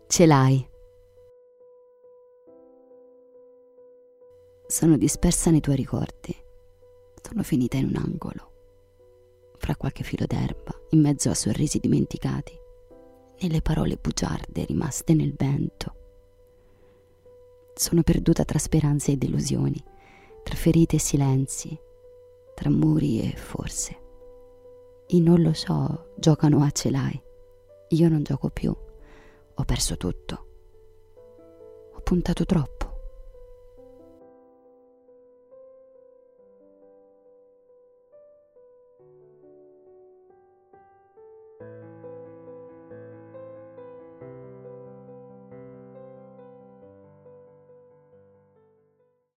Ce l'hai. Sono dispersa nei tuoi ricordi. Sono finita in un angolo, fra qualche filo d'erba, in mezzo a sorrisi dimenticati, nelle parole bugiarde rimaste nel vento. Sono perduta tra speranze e delusioni, tra ferite e silenzi, tra muri e forse. I non lo so giocano a ce l'hai. Io non gioco più. Ho perso tutto. Ho puntato troppo.